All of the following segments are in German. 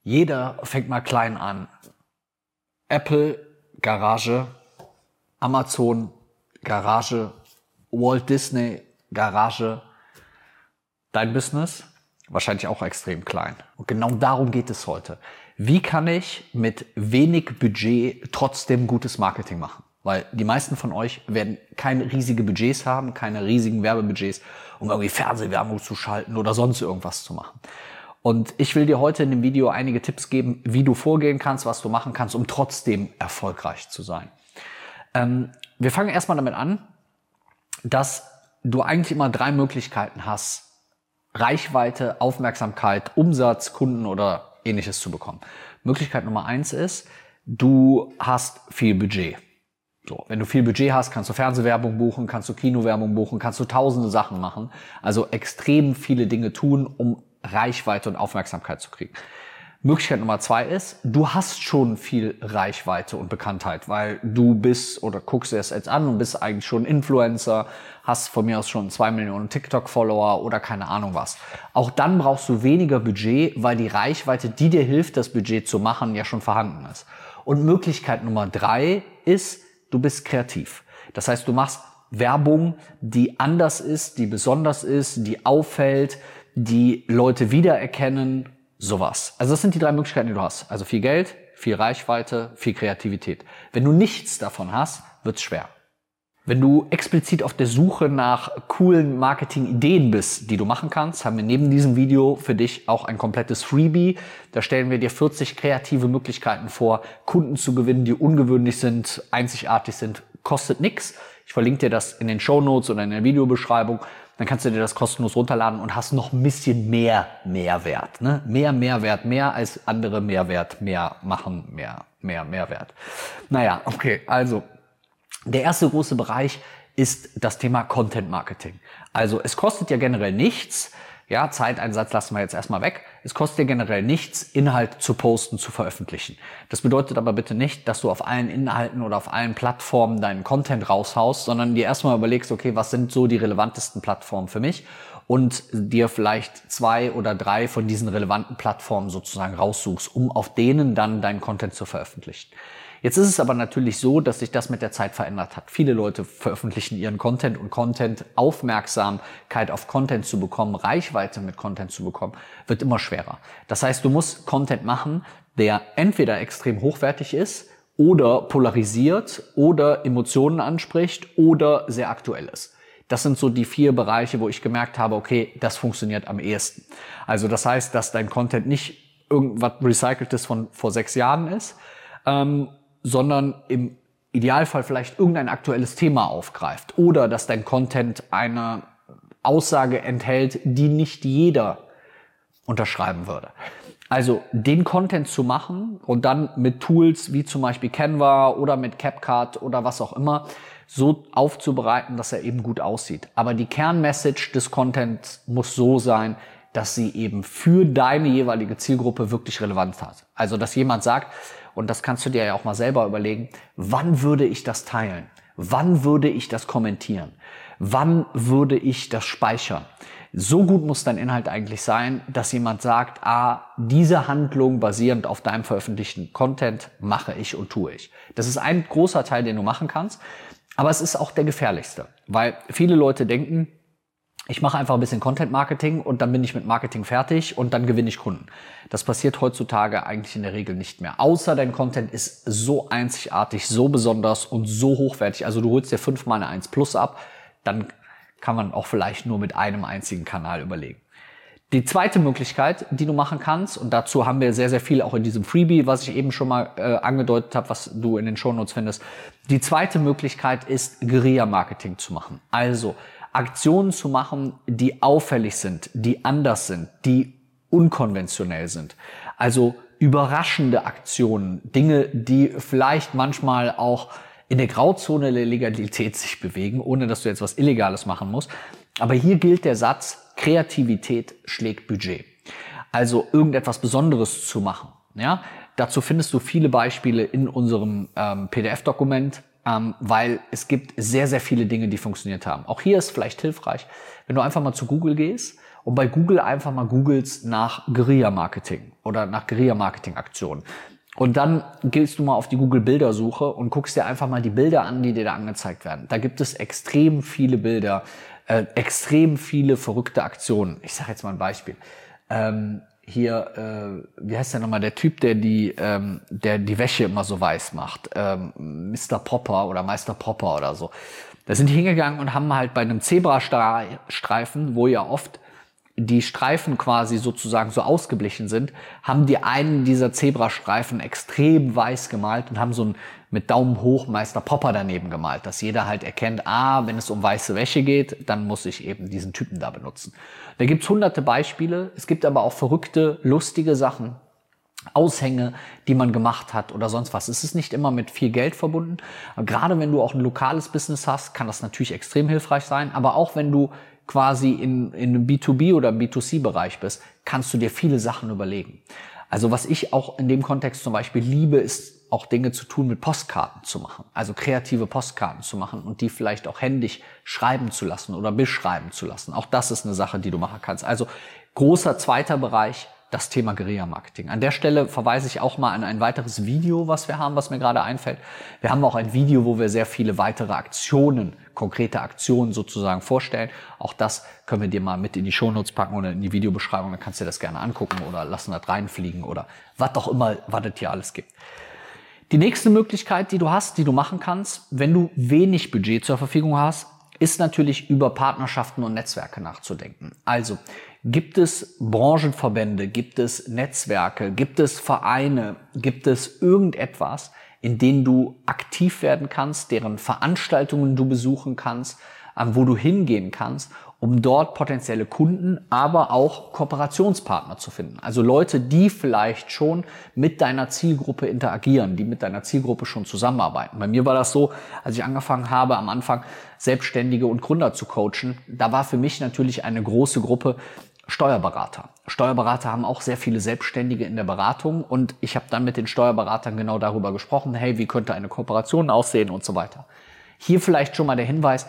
Jeder fängt mal klein an. Apple, Garage, Amazon, Garage, Walt Disney, Garage. Dein Business? Wahrscheinlich auch extrem klein. Und genau darum geht es heute. Wie kann ich mit wenig Budget trotzdem gutes Marketing machen? Weil die meisten von euch werden keine riesigen Budgets haben, keine riesigen Werbebudgets, um irgendwie Fernsehwerbung zu schalten oder sonst irgendwas zu machen. Und ich will dir heute in dem Video einige Tipps geben, wie du vorgehen kannst, was du machen kannst, um trotzdem erfolgreich zu sein. Wir fangen erstmal damit an, dass du eigentlich immer 3 Möglichkeiten hast, Reichweite, Aufmerksamkeit, Umsatz, Kunden oder Ähnliches zu bekommen. Möglichkeit Nummer 1 ist, du hast viel Budget. So, wenn du viel Budget hast, kannst du Fernsehwerbung buchen, kannst du Kinowerbung buchen, kannst du tausende Sachen machen. Also extrem viele Dinge tun, um Reichweite und Aufmerksamkeit zu kriegen. Möglichkeit Nummer 2 ist, du hast schon viel Reichweite und Bekanntheit, weil du bist oder guckst dir das jetzt an und bist eigentlich schon Influencer, hast von mir aus schon 2 Millionen TikTok-Follower oder keine Ahnung was. Auch dann brauchst du weniger Budget, weil die Reichweite, die dir hilft, das Budget zu machen, ja schon vorhanden ist. Und Möglichkeit Nummer 3 ist, du bist kreativ. Das heißt, du machst Werbung, die anders ist, die besonders ist, die auffällt, die Leute wiedererkennen, sowas. Also das sind die 3 Möglichkeiten, die du hast. Also viel Geld, viel Reichweite, viel Kreativität. Wenn du nichts davon hast, wird's schwer. Wenn du explizit auf der Suche nach coolen Marketing-Ideen bist, die du machen kannst, haben wir neben diesem Video für dich auch ein komplettes Freebie. Da stellen wir dir 40 kreative Möglichkeiten vor, Kunden zu gewinnen, die ungewöhnlich sind, einzigartig sind, kostet nichts. Ich verlinke dir das in den Shownotes oder in der Videobeschreibung. Dann kannst du dir das kostenlos runterladen und hast noch ein bisschen mehr Mehrwert. Ne? Mehr Mehrwert, mehr als andere Mehrwert, mehr machen, mehr Mehrwert. Naja, okay, also der erste große Bereich ist das Thema Content Marketing. Also es kostet ja generell nichts. Ja, Zeiteinsatz lassen wir jetzt erstmal weg. Es kostet dir generell nichts, Inhalt zu posten, zu veröffentlichen. Das bedeutet aber bitte nicht, dass du auf allen Inhalten oder auf allen Plattformen deinen Content raushaust, sondern dir erstmal überlegst, okay, was sind so die relevantesten Plattformen für mich? Und dir vielleicht 2 oder 3 von diesen relevanten Plattformen sozusagen raussuchst, um auf denen dann deinen Content zu veröffentlichen. Jetzt ist es aber natürlich so, dass sich das mit der Zeit verändert hat. Viele Leute veröffentlichen ihren Content und Aufmerksamkeit auf Content zu bekommen, Reichweite mit Content zu bekommen, wird immer schwerer. Das heißt, du musst Content machen, der entweder extrem hochwertig ist oder polarisiert oder Emotionen anspricht oder sehr aktuell ist. Das sind so die 4 Bereiche, wo ich gemerkt habe, okay, das funktioniert am ehesten. Also das heißt, dass dein Content nicht irgendwas Recyceltes von vor 6 Jahren ist, sondern im Idealfall vielleicht irgendein aktuelles Thema aufgreift oder dass dein Content eine Aussage enthält, die nicht jeder unterschreiben würde. Also den Content zu machen und dann mit Tools wie zum Beispiel Canva oder mit CapCut oder was auch immer so aufzubereiten, dass er eben gut aussieht. Aber die Kernmessage des Contents muss so sein, dass sie eben für deine jeweilige Zielgruppe wirklich relevant hat. Also dass jemand sagt, und das kannst du dir ja auch mal selber überlegen, wann würde ich das teilen? Wann würde ich das kommentieren? Wann würde ich das speichern? So gut muss dein Inhalt eigentlich sein, dass jemand sagt, diese Handlung basierend auf deinem veröffentlichten Content mache ich und tue ich. Das ist ein großer Teil, den du machen kannst, aber es ist auch der gefährlichste, weil viele Leute denken, ich mache einfach ein bisschen Content-Marketing und dann bin ich mit Marketing fertig und dann gewinne ich Kunden. Das passiert heutzutage eigentlich in der Regel nicht mehr. Außer dein Content ist so einzigartig, so besonders und so hochwertig. Also du holst dir 5-mal eine 1 Plus ab, dann kann man auch vielleicht nur mit einem einzigen Kanal überlegen. Die zweite Möglichkeit, die du machen kannst, und dazu haben wir sehr, sehr viel auch in diesem Freebie, was ich eben schon mal angedeutet habe, was du in den Shownotes findest. Die zweite Möglichkeit ist, Guerilla-Marketing zu machen. Also Aktionen zu machen, die auffällig sind, die anders sind, die unkonventionell sind. Also überraschende Aktionen, Dinge, die vielleicht manchmal auch in der Grauzone der Legalität sich bewegen, ohne dass du jetzt was Illegales machen musst. Aber hier gilt der Satz, Kreativität schlägt Budget. Also irgendetwas Besonderes zu machen. Ja? Dazu findest du viele Beispiele in unserem PDF-Dokument, weil es gibt sehr, sehr viele Dinge, die funktioniert haben. Auch hier ist vielleicht hilfreich, wenn du einfach mal zu Google gehst und bei Google einfach mal googelst nach Guerilla-Marketing oder nach Guerilla-Marketing-Aktionen. Und dann gehst du mal auf die Google-Bildersuche und guckst dir einfach mal die Bilder an, die dir da angezeigt werden. Da gibt es extrem viele Bilder, extrem viele verrückte Aktionen. Ich sage jetzt mal ein Beispiel. Wie heißt der nochmal, der Typ, der die Wäsche immer so weiß macht, Mr. Popper oder Meister Popper oder so. Da sind die hingegangen und haben halt bei einem Zebrastreifen, wo ja oft die Streifen quasi sozusagen so ausgeblichen sind, haben die einen dieser Zebrastreifen extrem weiß gemalt und haben so ein mit Daumen hoch Meister Popper daneben gemalt, dass jeder halt erkennt, wenn es um weiße Wäsche geht, dann muss ich eben diesen Typen da benutzen. Da gibt's hunderte Beispiele, es gibt aber auch verrückte, lustige Sachen, Aushänge, die man gemacht hat oder sonst was. Es ist nicht immer mit viel Geld verbunden. Aber gerade wenn du auch ein lokales Business hast, kann das natürlich extrem hilfreich sein, aber auch wenn du quasi in einem B2B oder B2C-Bereich bist, kannst du dir viele Sachen überlegen. Also was ich auch in dem Kontext zum Beispiel liebe, ist auch Dinge zu tun mit Postkarten zu machen. Also kreative Postkarten zu machen und die vielleicht auch händisch schreiben zu lassen oder beschreiben zu lassen. Auch das ist eine Sache, die du machen kannst. Also großer zweiter Bereich, das Thema Guerilla-Marketing. An der Stelle verweise ich auch mal an ein weiteres Video, was wir haben, was mir gerade einfällt. Wir haben auch ein Video, wo wir sehr viele weitere Aktionen, konkrete Aktionen sozusagen vorstellen. Auch das können wir dir mal mit in die Shownotes packen oder in die Videobeschreibung. Dann kannst du dir das gerne angucken oder lassen das reinfliegen oder was auch immer, was es hier alles gibt. Die nächste Möglichkeit, die du hast, die du machen kannst, wenn du wenig Budget zur Verfügung hast, ist natürlich über Partnerschaften und Netzwerke nachzudenken. Also gibt es Branchenverbände, gibt es Netzwerke, gibt es Vereine, gibt es irgendetwas, in denen du aktiv werden kannst, deren Veranstaltungen du besuchen kannst, wo du hingehen kannst, um dort potenzielle Kunden, aber auch Kooperationspartner zu finden. Also Leute, die vielleicht schon mit deiner Zielgruppe interagieren, die mit deiner Zielgruppe schon zusammenarbeiten. Bei mir war das so, als ich angefangen habe, am Anfang Selbstständige und Gründer zu coachen, da war für mich natürlich eine große Gruppe Steuerberater. Steuerberater haben auch sehr viele Selbstständige in der Beratung und ich habe dann mit den Steuerberatern genau darüber gesprochen, hey, wie könnte eine Kooperation aussehen und so weiter. Hier vielleicht schon mal der Hinweis,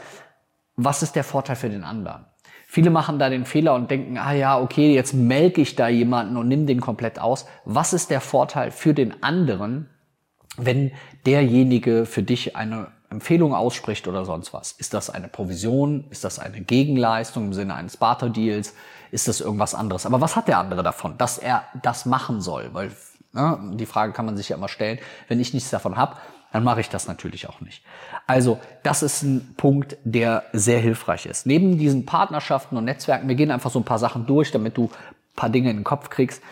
was ist der Vorteil für den anderen? Viele machen da den Fehler und denken, okay, jetzt melke ich da jemanden und nimm den komplett aus. Was ist der Vorteil für den anderen, wenn derjenige für dich eine Empfehlung ausspricht oder sonst was? Ist das eine Provision? Ist das eine Gegenleistung im Sinne eines Barter-Deals? Ist das irgendwas anderes? Aber was hat der andere davon, dass er das machen soll? Weil die Frage kann man sich ja immer stellen, wenn ich nichts davon habe, dann mache ich das natürlich auch nicht. Also das ist ein Punkt, der sehr hilfreich ist. Neben diesen Partnerschaften und Netzwerken, wir gehen einfach so ein paar Sachen durch, damit du ein paar Dinge in den Kopf kriegst,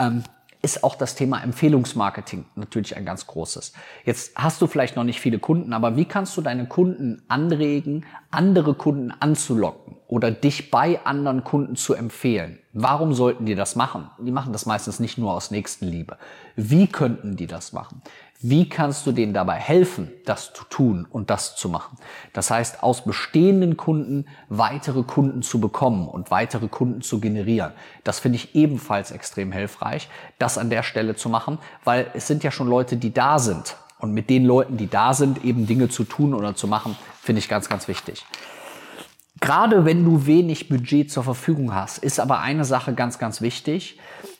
ist auch das Thema Empfehlungsmarketing natürlich ein ganz großes. Jetzt hast du vielleicht noch nicht viele Kunden, aber wie kannst du deine Kunden anregen, andere Kunden anzulocken oder dich bei anderen Kunden zu empfehlen? Warum sollten die das machen? Die machen das meistens nicht nur aus Nächstenliebe. Wie könnten die das machen? Wie kannst du denen dabei helfen, das zu tun und das zu machen? Das heißt, aus bestehenden Kunden weitere Kunden zu bekommen und weitere Kunden zu generieren. Das finde ich ebenfalls extrem hilfreich, das an der Stelle zu machen, weil es sind ja schon Leute, die da sind. Und mit den Leuten, die da sind, eben Dinge zu tun oder zu machen, finde ich ganz, ganz wichtig. Gerade wenn du wenig Budget zur Verfügung hast, ist aber eine Sache ganz, ganz wichtig,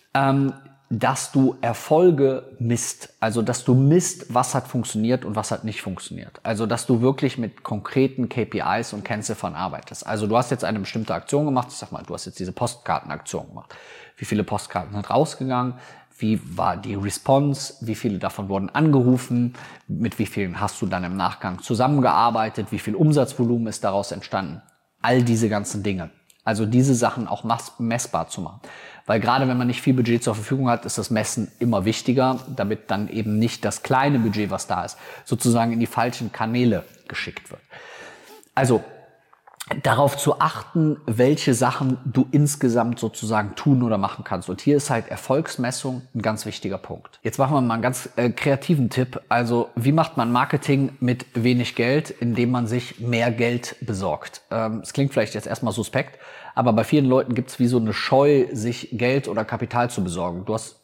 dass du Erfolge misst. Also, dass du misst, was hat funktioniert und was hat nicht funktioniert. Also, dass du wirklich mit konkreten KPIs und Kennziffern arbeitest. Also, du hast jetzt eine bestimmte Aktion gemacht. Ich sag mal, du hast jetzt diese Postkartenaktion gemacht. Wie viele Postkarten sind rausgegangen? Wie war die Response? Wie viele davon wurden angerufen? Mit wie vielen hast du dann im Nachgang zusammengearbeitet? Wie viel Umsatzvolumen ist daraus entstanden? All diese ganzen Dinge. Also diese Sachen auch messbar zu machen. Weil gerade wenn man nicht viel Budget zur Verfügung hat, ist das Messen immer wichtiger, damit dann eben nicht das kleine Budget, was da ist, sozusagen in die falschen Kanäle geschickt wird. Also darauf zu achten, welche Sachen du insgesamt sozusagen tun oder machen kannst. Und hier ist halt Erfolgsmessung ein ganz wichtiger Punkt. Jetzt machen wir mal einen ganz kreativen Tipp. Also wie macht man Marketing mit wenig Geld, indem man sich mehr Geld besorgt? Es klingt vielleicht jetzt erstmal suspekt, aber bei vielen Leuten gibt es wie so eine Scheu, sich Geld oder Kapital zu besorgen. Du hast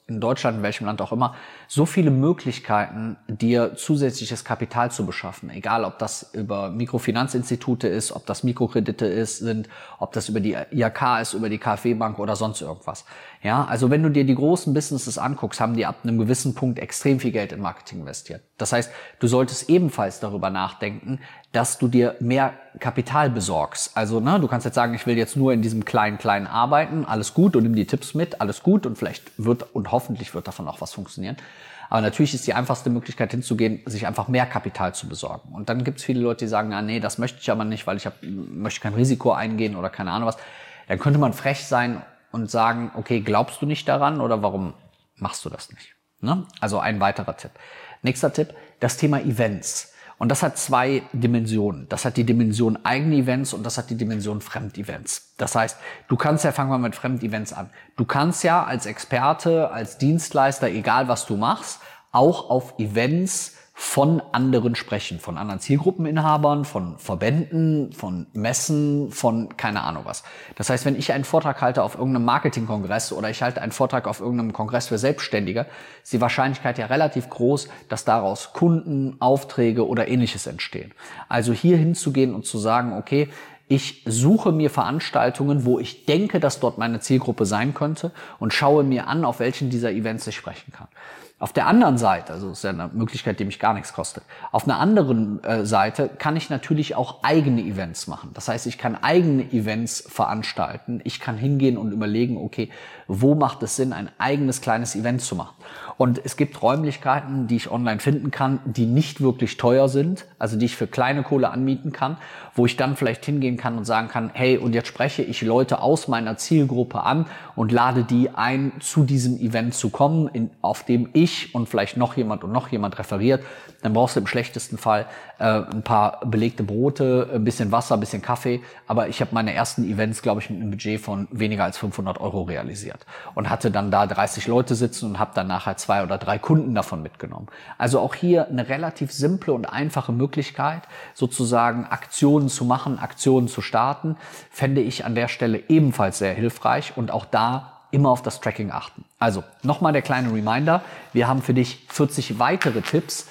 in Deutschland, in welchem Land auch immer, so viele Möglichkeiten, dir zusätzliches Kapital zu beschaffen. Egal, ob das über Mikrofinanzinstitute ist, ob das Mikrokredite sind, ob das über die IHK ist, über die KfW-Bank oder sonst irgendwas. Ja, also wenn du dir die großen Businesses anguckst, haben die ab einem gewissen Punkt extrem viel Geld in Marketing investiert. Das heißt, du solltest ebenfalls darüber nachdenken, dass du dir mehr Kapital besorgst. Also, du kannst jetzt sagen, ich will jetzt nur in diesem kleinen arbeiten, alles gut und nimm die Tipps mit, alles gut und vielleicht wird und hoffentlich wird davon auch was funktionieren. Aber natürlich ist die einfachste Möglichkeit hinzugehen, sich einfach mehr Kapital zu besorgen. Und dann gibt es viele Leute, die sagen, nee, das möchte ich aber nicht, weil ich möchte kein Risiko eingehen oder keine Ahnung was. Dann könnte man frech sein und sagen, okay, glaubst du nicht daran oder warum machst du das nicht? Ne? Also ein weiterer Tipp. Nächster Tipp, das Thema Events. Und das hat zwei Dimensionen. Das hat die Dimension eigene Events und das hat die Dimension Fremdevents. Das heißt, du kannst ja, fangen wir mit Fremdevents an. Du kannst ja als Experte, als Dienstleister, egal was du machst, auch auf Events von anderen sprechen, von anderen Zielgruppeninhabern, von Verbänden, von Messen, von keine Ahnung was. Das heißt, wenn ich einen Vortrag halte auf irgendeinem Marketingkongress oder ich halte einen Vortrag auf irgendeinem Kongress für Selbstständige, ist die Wahrscheinlichkeit ja relativ groß, dass daraus Kunden, Aufträge oder Ähnliches entstehen. Also hier hinzugehen und zu sagen, okay, ich suche mir Veranstaltungen, wo ich denke, dass dort meine Zielgruppe sein könnte und schaue mir an, auf welchen dieser Events ich sprechen kann. Auf der anderen Seite, also das ist ja eine Möglichkeit, die mich gar nichts kostet, auf einer anderen Seite kann ich natürlich auch eigene Events machen. Das heißt, ich kann eigene Events veranstalten. Ich kann hingehen und überlegen, okay, wo macht es Sinn, ein eigenes kleines Event zu machen? Und es gibt Räumlichkeiten, die ich online finden kann, die nicht wirklich teuer sind, also die ich für kleine Kohle anmieten kann, wo ich dann vielleicht hingehen kann und sagen kann, hey, und jetzt spreche ich Leute aus meiner Zielgruppe an und lade die ein, zu diesem Event zu kommen, auf dem ich und vielleicht noch jemand referiert. Dann brauchst du im schlechtesten Fall ein paar belegte Brote, ein bisschen Wasser, ein bisschen Kaffee. Aber ich habe meine ersten Events, glaube ich, mit einem Budget von weniger als 500 € realisiert und hatte dann da 30 Leute sitzen und habe dann nachher 2 oder 3 Kunden davon mitgenommen. Also auch hier eine relativ simple und einfache Möglichkeit, sozusagen Aktionen zu machen, Aktionen zu starten, fände ich an der Stelle ebenfalls sehr hilfreich und auch da immer auf das Tracking achten. Also nochmal der kleine Reminder, wir haben für dich 40 weitere Tipps,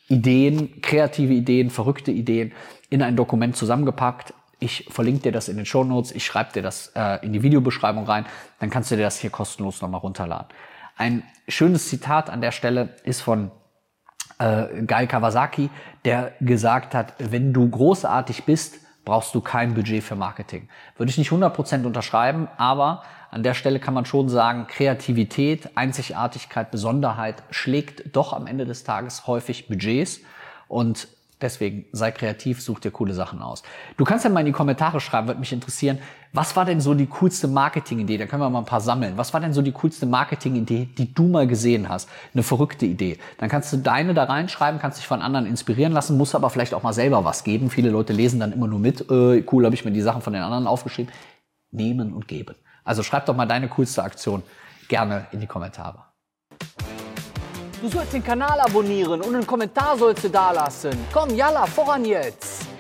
Ideen, kreative Ideen, verrückte Ideen in ein Dokument zusammengepackt. Ich verlinke dir das in den Shownotes, ich schreibe dir das in die Videobeschreibung rein, dann kannst du dir das hier kostenlos nochmal runterladen. Ein schönes Zitat an der Stelle ist von Guy Kawasaki, der gesagt hat, wenn du großartig bist, brauchst du kein Budget für Marketing. Würde ich nicht 100% unterschreiben, aber an der Stelle kann man schon sagen, Kreativität, Einzigartigkeit, Besonderheit schlägt doch am Ende des Tages häufig Budgets und deswegen sei kreativ, such dir coole Sachen aus. Du kannst ja mal in die Kommentare schreiben, würde mich interessieren, was war denn so die coolste Marketing-Idee? Da können wir mal ein paar sammeln. Was war denn so die coolste Marketing-Idee, die du mal gesehen hast? Eine verrückte Idee. Dann kannst du deine da reinschreiben, kannst dich von anderen inspirieren lassen, musst aber vielleicht auch mal selber was geben. Viele Leute lesen dann immer nur mit. Cool, habe ich mir die Sachen von den anderen aufgeschrieben. Nehmen und geben. Also schreib doch mal deine coolste Aktion gerne in die Kommentare. Du sollst den Kanal abonnieren und einen Kommentar sollst du da lassen. Komm, yalla, voran jetzt!